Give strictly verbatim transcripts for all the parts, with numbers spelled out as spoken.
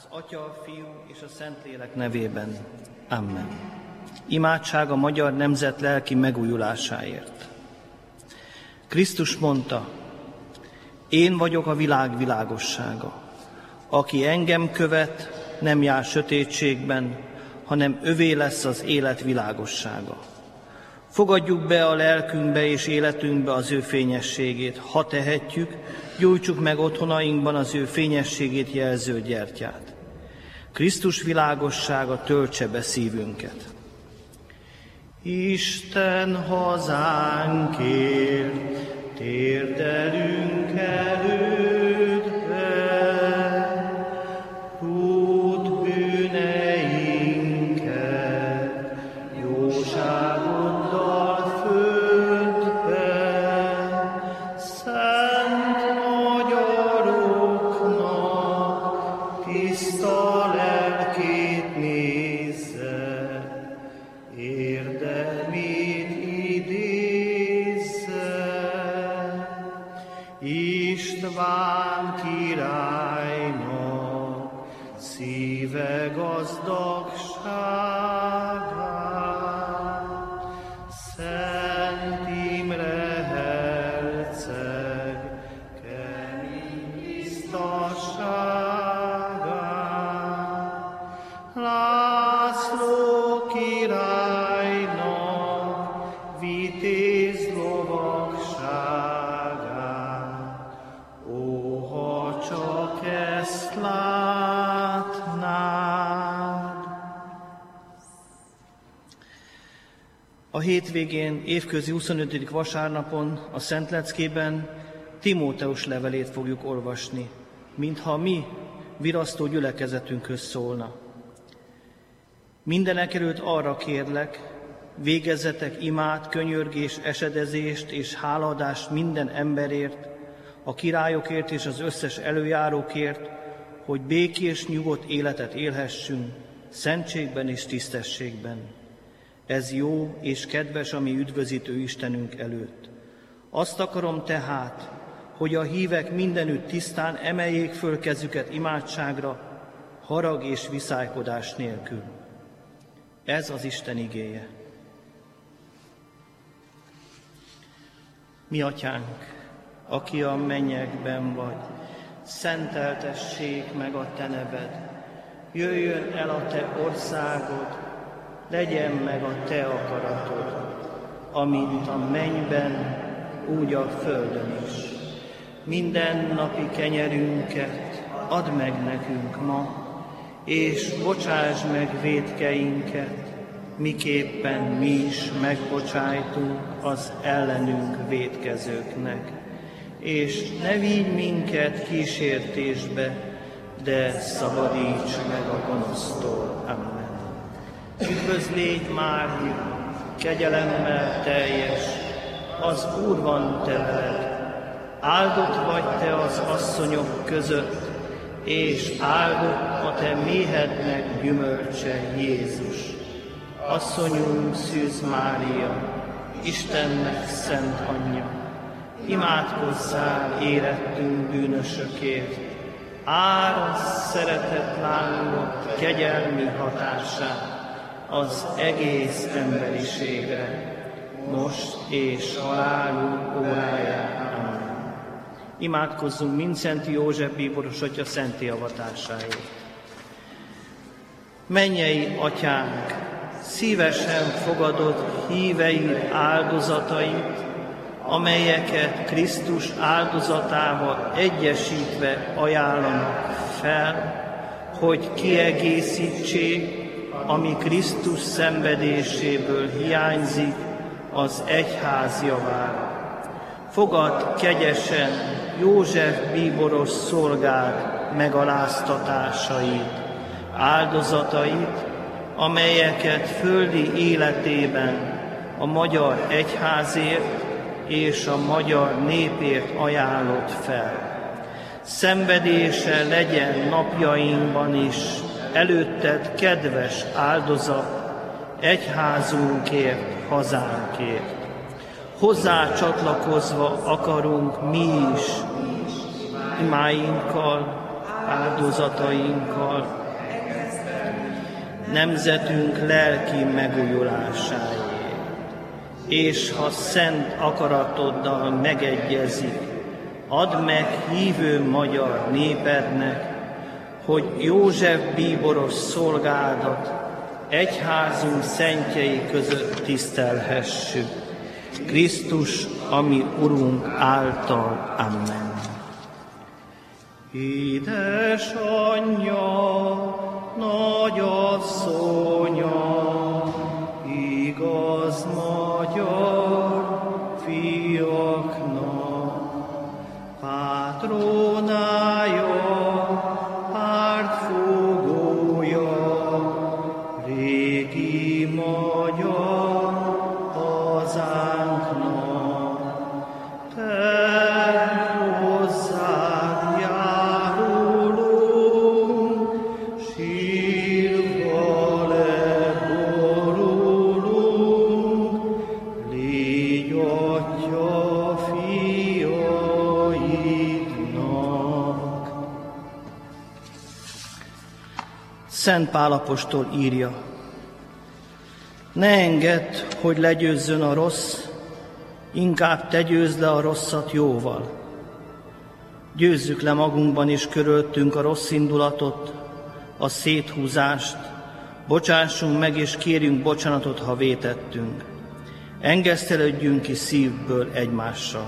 Az Atya, a Fiú és a Szentlélek nevében. Amen. Imádság a magyar nemzet lelki megújulásáért. Krisztus mondta, én vagyok a világ világossága. Aki engem követ, nem jár sötétségben, hanem övé lesz az élet világossága. Fogadjuk be a lelkünkbe és életünkbe az ő fényességét. Ha tehetjük, gyújtsuk meg otthonainkban az ő fényességét jelző gyertyát. Krisztus világossága töltse be szívünket. Isten hazánkért térdelünk elődbe, rút bűneinket, jóságoddal földbe, szent magyaroknak tiszta lelkét nézze, érdemét idézze. István királynak szíve gazdagságát, Szent Imre herceg kemény biztasságát, László királynak vitéz lovagságát, ó, ha csak ezt látnád! A hétvégén, évközi huszonötödik vasárnapon a Szentleckében Timóteus levelét fogjuk olvasni, mintha mi virasztó gyülekezetünkhöz szólna. Mindenekelőtt arra kérlek, végezzetek imát, könyörgés, esedezést és hálaadást minden emberért, a királyokért és az összes előjárókért, hogy békés, nyugodt életet élhessünk, szentségben és tisztességben. Ez jó és kedves a mi üdvözítő Istenünk előtt. Azt akarom tehát, hogy a hívek mindenütt tisztán emeljék föl kezüket imádságra, harag és viszálykodás nélkül. Ez az Isten igéje. Mi atyánk, aki a mennyekben vagy, szenteltessék meg a te neved. Jöjjön el a te országod, legyen meg a te akaratod, amint a mennyben, úgy a földön is. Minden napi kenyerünket add meg nekünk ma, és bocsáss meg vétkeinket, miképpen mi is megbocsájtunk az ellenünk vétkezőknek. És ne vigy minket kísértésbe, de szabadíts meg a gonosztól. Amen. Üdvözlégy Mária, kegyelemmel teljes, az Úr van te veled. Áldott vagy te az asszonyok között, és áldott a te méhednek gyümölcse, Jézus. Asszonyunk Szűz Mária, Istennek szent anyja, imádkozzál érettünk bűnösökért, árasz szeretett lángot kegyelmi hatását az egész emberiségre, most és halálunk óráján. Amen. Imádkozzunk Mindszenty József bíboros atya szenti avatásáért. Mennyei atyánk, szívesen fogadod híveid áldozatait, amelyeket Krisztus áldozatával egyesítve ajánlanak fel, hogy kiegészítsék, ami Krisztus szenvedéséből hiányzik az egyház javára. Fogadd kegyesen József bíboros szolgád megaláztatásait, áldozatait, amelyeket földi életében a magyar egyházért és a magyar népért ajánlott fel. Szenvedése legyen napjainkban is előtted kedves áldozat, egyházunkért, hazánkért. Hozzá csatlakozva akarunk mi is imáinkkal, áldozatainkkal, nemzetünk lelki megújulásáért, és ha szent akaratoddal megegyezik, add meg hívő magyar népednek, hogy József bíboros szolgádat egyházunk szentjei között tisztelhessük. Krisztus, ami Urunk által. Amen. Édesanyja, nagyasszonya, igaz magyar fiaknak, pátronája, pártfogója, régi magyar hazánknak. Te hozzád járulunk, sírva leborulunk, légy atya fiaidnak. Szent Pál apostol írja: ne engedd, hogy legyőzzön a rossz, inkább te győzd le a rosszat jóval. Győzzük le magunkban és körülöttünk a rossz indulatot, a széthúzást, bocsássunk meg és kérjünk bocsánatot, ha vétettünk. Engesztelődjünk ki szívből egymással.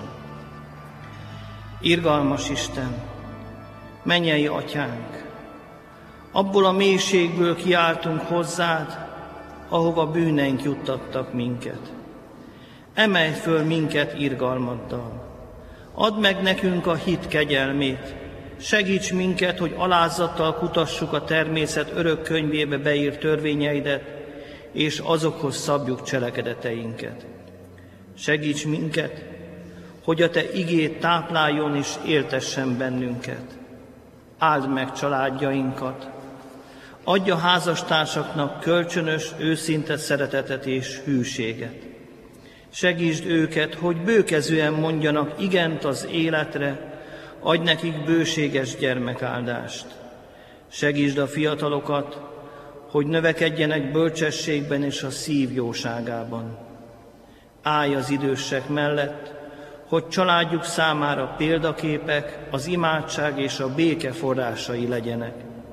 Irgalmas Isten, mennyei Atyánk, abból a mélységből kiáltunk hozzád, ahova bűneink juttattak minket. Emelj föl minket irgalmaddal. Add meg nekünk a hit kegyelmét. Segíts minket, hogy alázattal kutassuk a természet örök könyvébe beírt törvényeidet, és azokhoz szabjuk cselekedeteinket. Segíts minket, hogy a te igéd tápláljon és éltessen bennünket. Áld meg családjainkat. Adj a házastársaknak kölcsönös, őszinte szeretetet és hűséget. Segítsd őket, hogy bőkezően mondjanak igent az életre, adj nekik bőséges gyermekáldást. Segítsd a fiatalokat, hogy növekedjenek bölcsességben és a szív jóságában. Állj az idősek mellett, hogy családjuk számára példaképek, az imádság és a béke forrásai legyenek.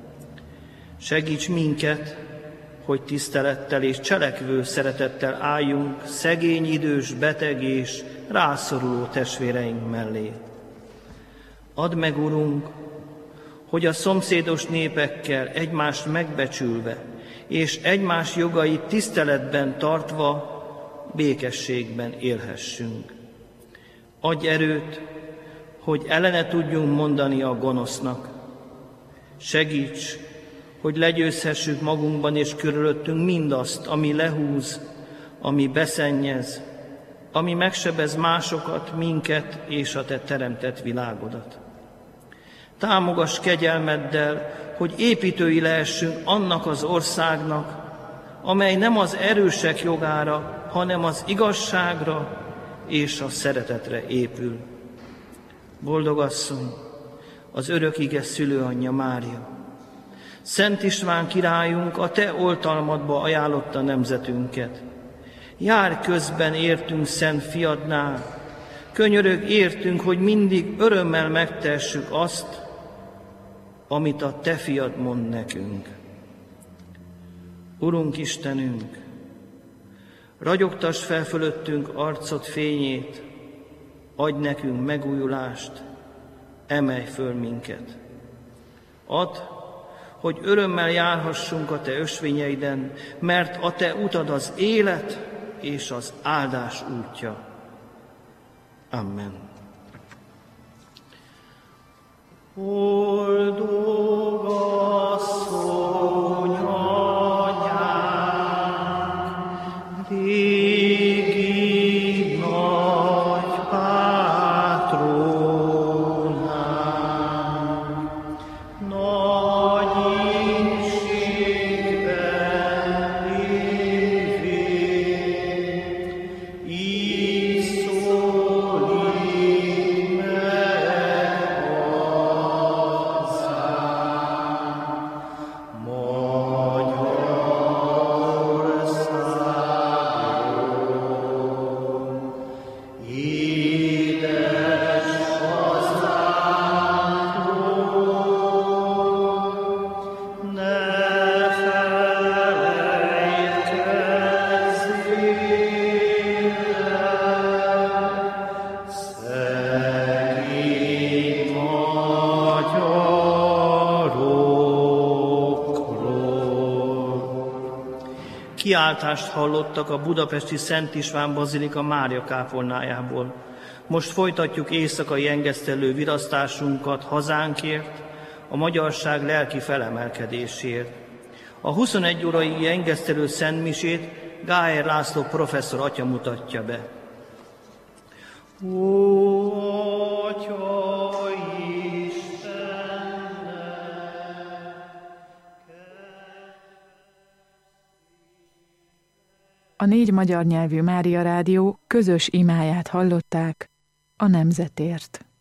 Segíts minket, hogy tisztelettel és cselekvő szeretettel álljunk szegény, idős, beteg és rászoruló testvéreink mellé. Add meg, Urunk, hogy a szomszédos népekkel egymást megbecsülve és egymás jogait tiszteletben tartva békességben élhessünk. Adj erőt, hogy ellene tudjunk mondani a gonosznak. Segíts, hogy legyőzhessük magunkban és körülöttünk mindazt, ami lehúz, ami beszennyez, ami megsebez másokat, minket és a te teremtett világodat. Támogass kegyelmeddel, hogy építői lehessünk annak az országnak, amely nem az erősek jogára, hanem az igazságra és a szeretetre épül. Boldog asszony, az örök ige szülőanyja Mária, Szent István királyunk a te oltalmadba ajánlotta nemzetünket. Jár közben értünk szent fiadnál, könyörög értünk, hogy mindig örömmel megtessük azt, amit a te fiad mond nekünk. Urunk Istenünk, ragyogtass fel fölöttünk arcod fényét, adj nekünk megújulást, emelj föl minket. Add, hogy örömmel járhassunk a te ösvényeiden, mert a te utad az élet és az áldás útja. Amen. Boldog asszony, anyánk, régi nagy pátronánk, nagy ínségben lévő, így szólít meg kiáltást hallottak a budapesti Szent István Bazilika Mária kápolnájából. Most folytatjuk éjszakai engesztelő virasztásunkat hazánkért, a magyarság lelki felemelkedésért. A huszonegy órai engesztelő szentmisét Gájer László professzor atya mutatja be. Ó, Atya A négy magyar nyelvű Mária Rádió közös imáját hallották a nemzetért.